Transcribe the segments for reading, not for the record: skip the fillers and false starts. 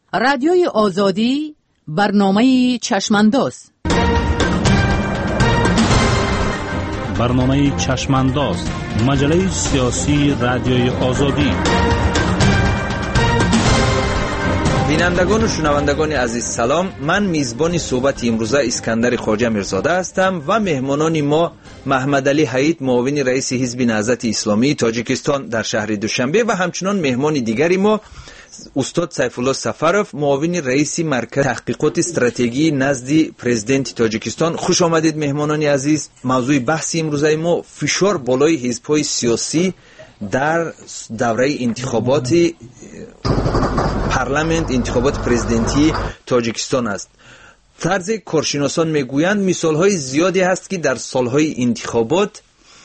رادیوی آزادی برنامه چشمانداز. برنامه چشمانداز، مجله سیاسی رادیوی آزادی. بینندگان و شنوندگان عزیز سلام. من میزبان صحبت امروزه اسکندر خواجه میرزاده هستم و مهمانان ما محمد علی حید، معاون رئیس حزب نهضت اسلامی تاجیکستان در شهر دوشنبه و همچنان مهمان دیگری ما استاد سیفالله سفرов، معاون رئیس مرکز تحقیقات استراتژی نزد پرزیدنت تاجیکستان. خوش آمدید مهمانان عزیز. موضوع بحث امروزه ما فشار بالای حزب‌های سیاسی در دوره انتخابات پارلمان، انتخابات پرزیدنتی تاجیکستان است. طرز کارشناسان میگویند مثال‌های زیادی هست که در سال‌های انتخابات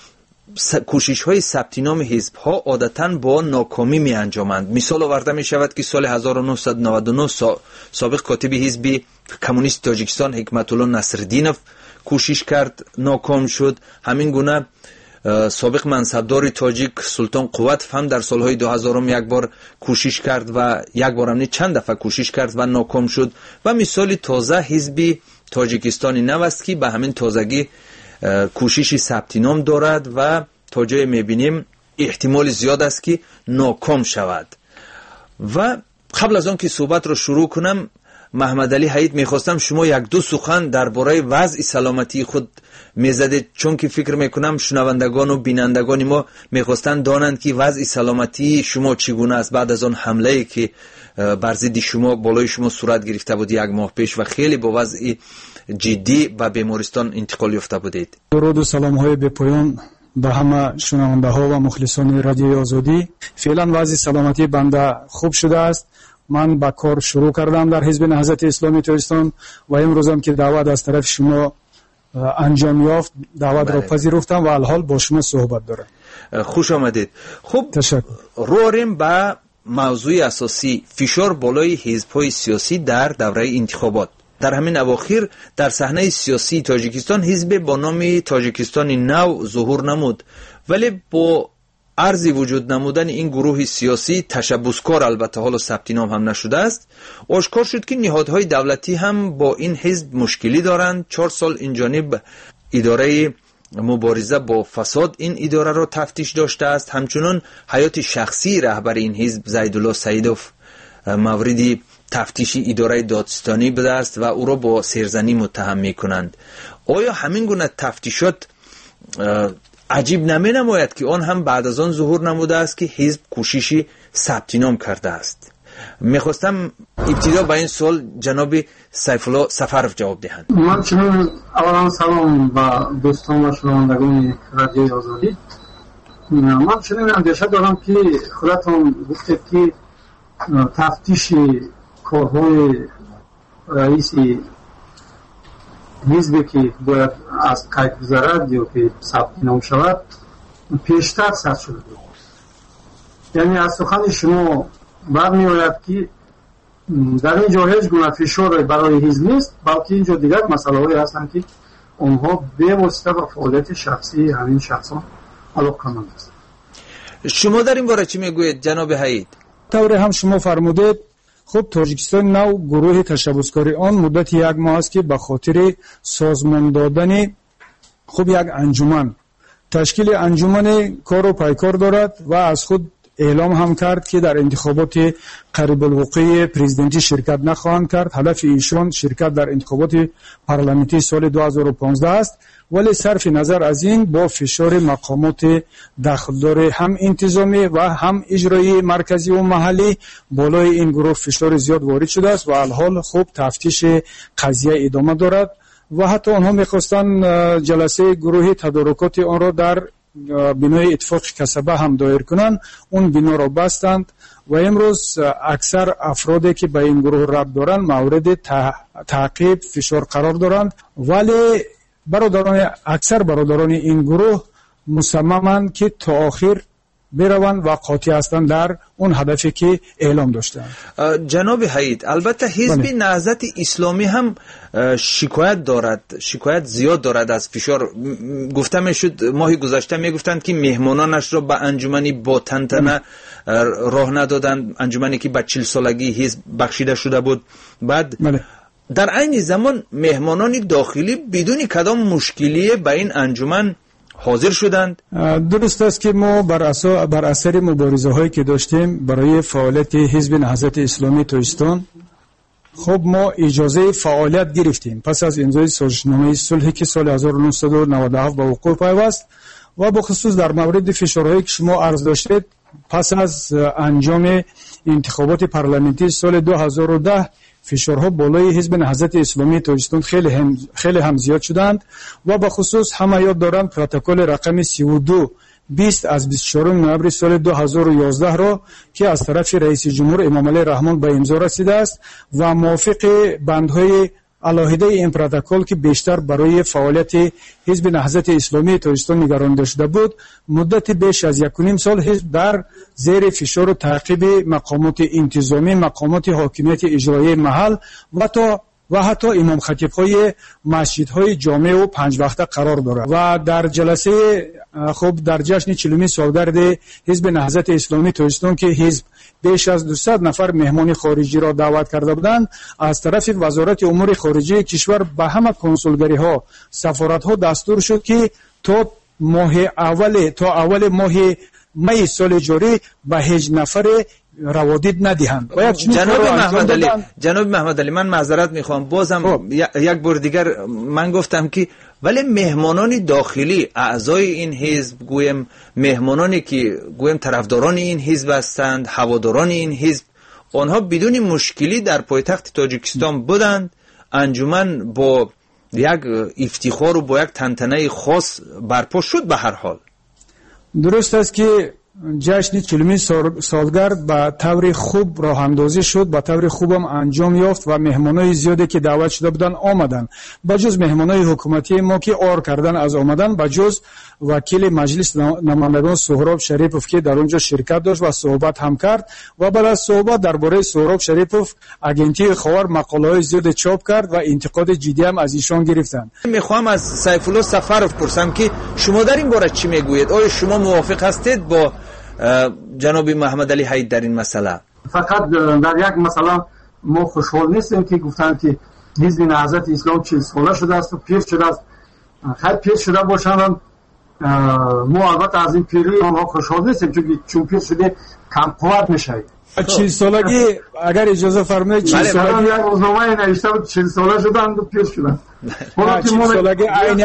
کوشش‌های ثبت نام حزب‌ها عادتاً با ناکامی می‌انجامند. مثال آورده می‌شود که سال 1999 سابق کاتب حزب کمونیست تاجیکستان حکمت الله نصرالدینов کوشش کرد، ناکام شد. همین گونه سابق منصبدار تاجیک سلطان قوت هم در سالهای 2000 یک بار کوشش کرد و یک بار هم چند دفعه کوشش کرد و ناکام شد. و مثال تازه حزب تاجیکستان نو است که به همین تازگی کوششی ثبت نام دارد و تا جای میبینیم احتمال زیاد است که ناکام شود. و قبل از آن که صحبت را شروع کنم، محمد علی حید میخواستم شما یک دو سخن درباره وضع سلامتی خود میزدید، چون که فکر میکنم شنوندگان و بینندگان ما میخواستند دانند که وضع سلامتی شما چگونه است بعد از آن حمله‌ای که بر ضد شما بالای شما صورت گرفته بود یک ماه پیش و خیلی با وضع جدی به بیمارستان انتقال یافته بودید. درود و سلام های به پایان به همه شنونده ها و مخلصان رادیوی آزادی. فعلا وضع سلامتی بنده خوب شده است. من با کار شروع کردم در حزب نهضت اسلامی تاجیکستان و امروز هم که دعوت از طرف شما انجام یافت دعوت را پذیرفتم و الحال با شما صحبت دارم. خوش آمدید. خب تشکر. رویم به موضوع اساسی، فشار بالای حزب‌های سیاسی در دوره انتخابات. در همین اواخر در صحنه سیاسی تاجیکستان حزب با نام تاجیکستان نو ظهور نمود، ولی با عرضی وجود نمودن این گروه سیاسی تشبثکار، البته حالا ثبت نام هم نشده است، آشکار شد که نهادهای دولتی هم با این حزب مشکلی دارند. 4 سال این جانب اداره مبارزه با فساد این اداره را تفتیش داشته است. همچنان حیات شخصی رهبر این حزب زیدالله سیدوف مورد تفتیش اداره دادستانی بوده است و او را با سرزنی متهم می‌کنند. آیا همین گونه تفتیشات عجیب نماید که آن هم بعد از آن ظهور نموده است که حزب کوششی ثبت نام کرده است؟ میخواستم ابتدا با این سوال جناب سیفالله سفرов جواب دهند. من چون اولا سلام با دوستان و شنوندگان رادیوی آزادی. من چون اندیشه دارم که خودتون گفتید که تفتیش کارهای رئیس حزبی که باید از قید گذارد یا که ثبت نام شود پیشتر ثبت شده بود. یعنی از سخن شما برمی آید که در اینجا هیچ گونه فشار برای حزب نیست، بلکه اینجا دیگر مسئله هایی هستند که آنها به واسطه و فعالیت شخصی همین شخصان علاقه‌مند است. شما در این باره چی میگویید جناب حید؟ طور هم شما فرمودید. خب تاجیکستان نو گروه تشبثکاری آن مدت 1 ماه است که به خاطر سازمان دادن خب یک انجمن تشکیل انجمن کار و پیکار دارد و از خود اعلام هم کرد که در انتخابات قریب الوقوع پرزیدنتی شرکت نخواهند کرد. هدف ایشان شرکت در انتخابات پارلمانتی سال 2015 است، ولی صرف نظر از این با فشار مقامات دخلدار هم انتظامی و هم اجرایی مرکزی و محلی بالای این گروه فشار زیاد وارد شده است و الحال خوب تفتیش قضیه ادامه دارد و حتی آنها میخواستند جلسه گروه تدارکات آن را در بنای اتفاق کسبه هم دایر کنند. اون بنا را بستند و امروز اکثر افرادی که به این گروه ربط دارند مورد تعقیب فشار قرار دارند، ولی اکثر برادران این گروه مصممند که تا آخر بروند و قاطع هستند در اون هدفی که اعلام داشتند. جناب حید، البته حزب نهضت اسلامی هم شکایت زیاد دارد از فشار. گفته میشد ماه گذشته میگفتند که مهمانانش را به انجمنی با تنتنه راه ندادند، انجمنی که به 40 سالگی حزب بخشیده شده بود. بعد در عین زمان مهمانان داخلی بدون کدام مشکلی به این انجمن حاضر شدند. درست است که ما بر اثر مبارزه هایی که داشتیم برای فعالیت حزب نهضت اسلامی توجیکستان، خب ما اجازه فعالیت گرفتیم پس از امضای سازشنامه صلحی که سال 1997 به وقوع پیوست و به خصوص در مورد فشارهایی که شما عرض داشتید پس از انجام انتخابات پارلمانتی سال 2010 فشارها بالای حزب نهضت اسلامی توجیکستان خیلی هم زیاد شدند و به خصوص همه یاد دارند پروتکل رقم 3220 از 24 نوامبر سال 2011 را که از طرف رئیس جمهور امام علی رحمان به امضا رسیده است و موافق بندهای علاهده این پروتکل که بیشتر برای فعالیت حزب نهضت اسلامی توجیکستان نگرانیده شده بود، مدت بیش از 1.5 سال حزب در زیر فشار و تعقیب مقامات انتظامی، مقامات حاکمیت اجرایی محل و حتی امام خطیب‌های مسجدهای جامع و 5 وقته قرار دارد. و در جلسه در جشن 40 سالگرد حزب نهضت اسلامی توجیکستان که حزب بیش از 200 نفر مهمان خارجی را دعوت کرده بودند، از طرف وزارت امور خارجه کشور به همه کنسولگری ها، سفارت ها دستور شد که تا اول ماه می سال جاری به هیچ نفر روادید ندهند. جناب محمد علی، من معذرت میخوام، بازم یک بار دیگر من گفتم که ولی مهمانان داخلی اعضای این حزب، گویم مهمانانی که گویم طرفداران این حزب هستند، هواداران این حزب، آنها بدون مشکلی در پایتخت تاجیکستان بودند. انجمن با یک افتخار و با یک تنتنه خاص برپا شد. به هر حال درست است که جشن 40 سالگرد به طور خوب راه اندازی شد، به طور خوبم انجام یافت و مهمانای زیادی که دعوت شده بودن آمدن. بجز مهمانای حکومتی ما که آر کردن از آمدن، بجز وکیل مجلس نمایندگان سهراب شریفوف که در اونجا شرکت داشت و صحبت هم کرد و بعد از صحبت درباره سهراب شریفوف اگنتی خبر مقاله‌های زیاد چاپ کرد و انتقاد جدی هم از ایشان گرفتند. میخوام از سیف الله سفرов پرسم که شما در این باره چی میگویید؟ آیا شما موافق هستید با جناب محمد علی حید در این مسئله؟ فقط در یک مسئله ما خوشحال نیستیم که گفتن که حزب نهضت اسلام 40 ساله شده است و پیر شده است. خیلی پیر شده باشند، ما البته از این پیری آنها خوشحال نیستیم چون پیر شده کم قوت میشه. 40 سالگی اگر اجازه فرمایید 40 سالگی یک روزنامه نوشته بود 40 ساله شدند و پیر شدند. 40 سالگی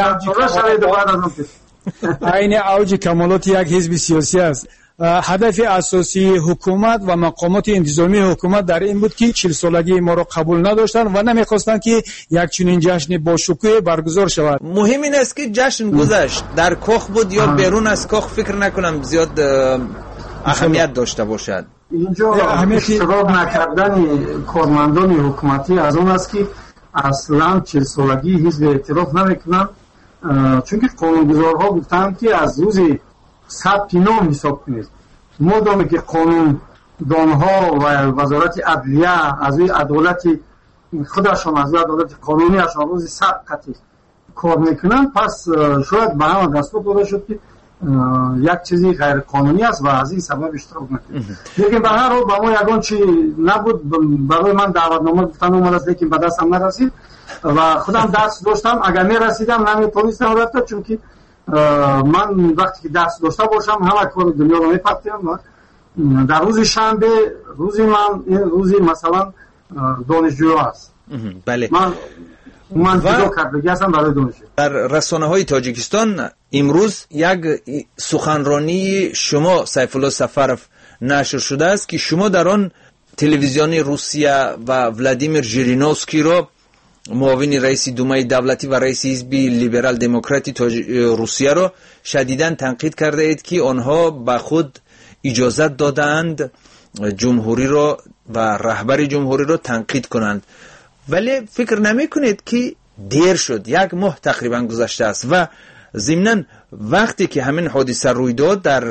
عین اوج کمالات یک حزب سیاسی است. هدف اساسی حکومت و مقامات انتظامی حکومت در این بود که 40 سالگی ما را قبول نداشتند و نمیخواستند که یک چنین جشن با شکوه برگزار شود. مهم این است که جشن گذشت در کاخ بود یا بیرون از کاخ، فکر نکنم زیاد اهمیت داشته باشد. اینجا اشتراک نکردن کارمندان حکومتی از اون است که اصلا 40 سالگی حزب اعتراف نمیکنند، چون که قانونگذارها گفتند که از روز ثبت نام حساب کنید. مادامی که قانون دانها و وزارت عدلیه از روی عدالت خودشان، از روی عدالت قانونی اشان روز ثبت کار میکنند، پس شاید به همه دستور داده شد که یک چیزی غیر قانونی است و از این سبب اشتراک نکنید. لیکن به هر حال با ما یگان چی نبود، برای من دعوتنامه گفتن اومد است لیکن به دستم نرسید و خودم دست داشتم. اگر میرسیدم نمیتونستم رفت، چون که من وقتی که دست داشته باشم همه کار دنیا رو میپرتیم. در روز شنبه روزی مثلا دانشجو است. بله. من جدا کردگی هستم برای دانشجو. در رسانه های تاجیکستان امروز یک سخنرانی شما سیف الله سفرov نشر شده است که شما در آن تلویزیون روسیه و ولادیمیر ژیرینوفسکی را معاون رئیس دومای دولتی و رئیس حزب لیبرال دموکراتی روسیه را شدیداً تنقید کرده اید که آنها به خود اجازت دادند جمهوری را و رهبر جمهوری را تنقید کنند، ولی فکر نمی کنید که دیر شد؟ 1 ماه تقریبا گذشته است و ضمناً وقتی که همین حادثه روی داد در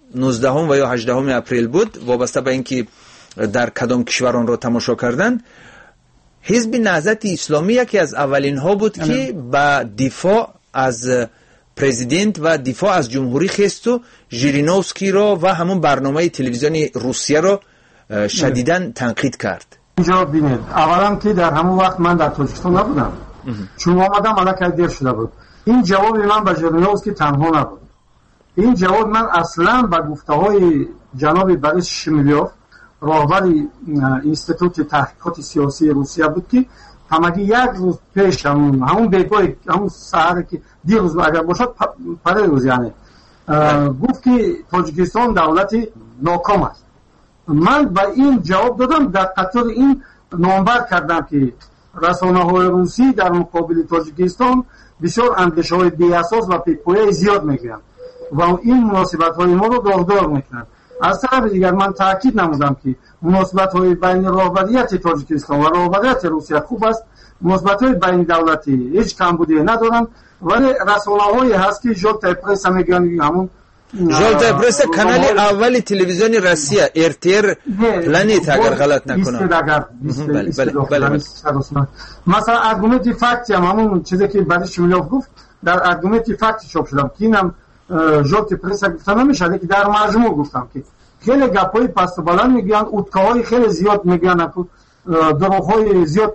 19 و یا 18 اپریل بود، وابسته به اینکه در کدام کشوران را تماشا کردند. حزب نهضت اسلامی یکی از اولین ها بود که با دفاع از پرزیدنت و دفاع از جمهوری خست و ژیرینوفسکی را و همون برنامه تلویزیونی روسیه را شدیداً تنقید کرد. اینجا ببینید، اولا که در همون وقت من در تاجیکستان نبودم، چون آمدم الان دیر شده بود. این جواب من به ژیرینوفسکی تنها نبود، این جواب من اصلا به گفته‌های جناب بوریس شمیلیوف، راهبر اینستیتوت تحقیقات سیاسی روسیه بود، که همگی یک روز پیش همون بیگاه همون سحر که دیروز اگر باشد پره روز یعنی گفت که تاجیکستان دولتی ناکام است. من با این جواب دادم، در خاطر این نامبر کردم که رسانه‌های روسی در مقابل تاجیکستان بسیار اندیشه‌های بی اساس و پیپویی زیاد میگیرند و این مناسبت‌های ما رو داغدار میکنند. از طرف دیگر من تاکید نمودم که مناسبت‌های بین راهبریت تاجیکستان و راهبریت روسیه خوب است، مناسبت‌های بین دولتی هیچ کمبودی ندارند، ولی رسانه‌هایی هست که ژولتا پرس میگن، همون ژولتا پرس کانال اولی تلویزیون روسیه ارتر پلنیت اگر غلط نکنم. بله. مثلا ارگومنت فکت همون چیزی که بعدش شمیلیوف گفت در ارگومنت فکت چاپ شدم که اینم ژولتا پرس گفتن نمیشه، که در مجموع گفتم که خیلی گپای پست و بلند میگن، اوتکاهای خیلی زیاد میگن، دروغ‌های زیاد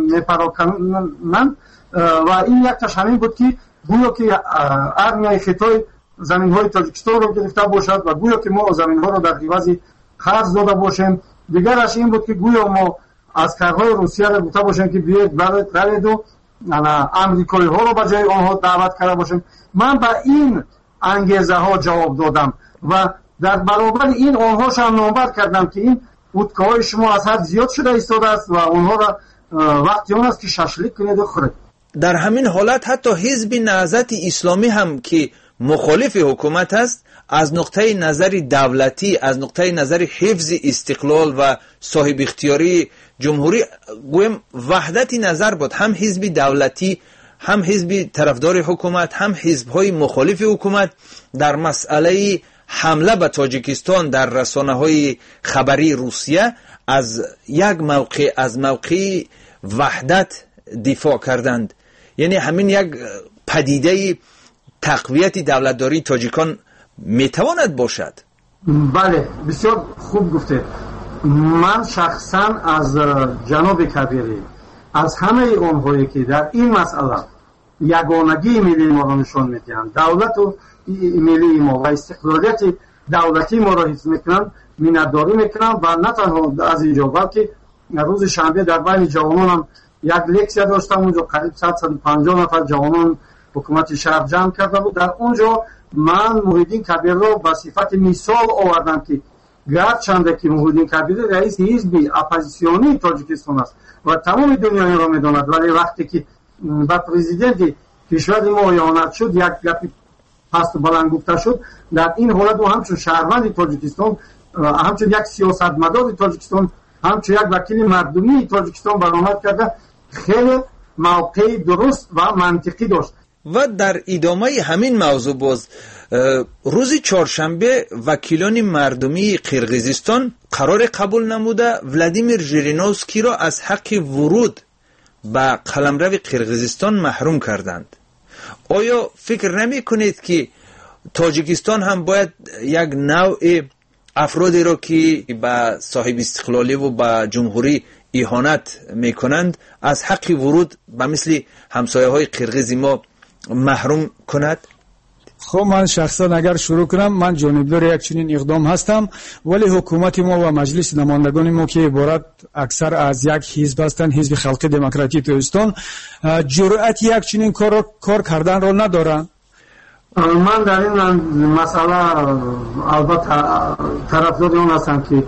میپراکنن و این یک تاش همین بود که گویا که ارمیای خطای زمین‌های تاجیکستان رو گرفته باشد و گویا که ما زمین‌ها رو در عوض قرض داده باشیم. دیگرش این بود که گویا ما عسکرهای روسیه رو گفته باشیم که بیاید برید و امریکایی‌ها رو به جای آنها دعوت کرده باشیم. من به این انگیزه ها جواب دادم و در برابر این آنهاش هم نامبر کردم که این وودکاهای شما از حد زیاد شده ایستاده است و اونها را وقتی اون است که ششلیک کنید و خورید. در همین حالت حتی حزب نهضت اسلامی هم که مخالف حکومت است، از نقطه نظر دولتی، از نقطه نظر حفظ استقلال و صاحب اختیاری جمهوری گویم وحدت نظر بود. هم حزب دولتی، هم حزب طرفدار حکومت، هم حزب‌های مخالف حکومت در مسئله حمله به تاجیکستان در رسانه‌های خبری روسیه از یک موقع از موقع وحدت دفاع کردند. یعنی همین یک پدیده تقویت دولتداری تاجیکان میتواند باشد. بله، بسیار خوب گفته. من شخصا از جناب کبیری، از همه اونهایی که در این مسئله یگانگی ملی ما را نشان میدهند، دولت و ملی ما و استقلالیت دولتی ما را حفظ میکنند، مینداری میکنند و نه تنها از اینجا بلکه روز شنبه در بین جوانان هم یک لکسیا داشتم، اونجا قریب 150 نفر جوانان حکومت شهر جمع کرده بود. در اونجا من محیدین کبیر را به صفت مثال آوردم که گرچند که محیدین کبیر رئیس حزب اپوزیسیونی تاجیکستان است و تمام دنیا این را میداند، ولی وقتی که با پرزیدنت کشور ما اعانت شد، یک گپ پست بلند گفته شد، در این حالت و همچون شهروند تاجیکستان، همچون یک سیاستمدار تاجیکستان، همچون یک وکیل مردمی تاجیکستان برآمد کرده، خیلی موقع درست و منطقی داشت. و در ادامه همین موضوع باز روز چهارشنبه وکیلان مردمی قرقیزستان قرار قبول نموده ولادیمیر ژیرینوفسکی را از حق ورود به قلمرو قرقیزستان محروم کردند. آیا فکر نمی کنید که تاجیکستان هم باید یک نوع افرادی را که به صاحب استقلالی و به جمهوری اهانت میکنند از حق ورود به مثل همسایه های قرقیز ما محروم کند؟ خب من شخصا اگر شروع کنم، من جانبدار یک چنین اقدام هستم، ولی حکومت ما و مجلس نمایندگان ما که عبارت اکثر از یک حزب هستند، حزب خلق دموکراتیک تاجیکستان، جرأت یک چنین کار کردن را ندارند. من در این مسئله البته طرفدار اون هستم که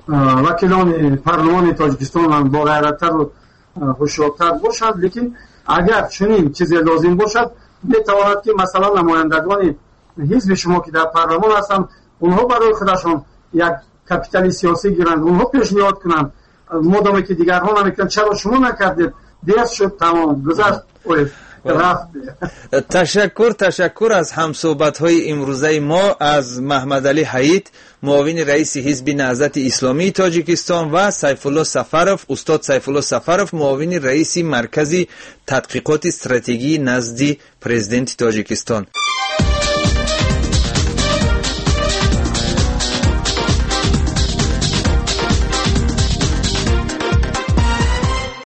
وکیلان پارلمان تاجیکستان با غیرت‌تر و هوشیارتر باشند، لیکن اگر چنین چیزی لازم باشد میتواند که مثلا نمایندگان حزب شما که در پارلمان هستند اونها برای خودشان یک کپیتال سیاسی گیرند، اونها پیشنهاد کنند، مادامی که دیگرها نمیکنند چرا شما نکردید، دیر شد، تمام گذشت. رفت. تشکر از همصحبت‌های امروزه ما از محمد علی حیید، معاون رئیس حزب نهضت اسلامی تاجیکستان، و سیف الله سفرов، استاد سیف الله سفرов، معاون رئیس مرکز تحقیقات استراتژی نزد پرزیدنت تاجیکستان.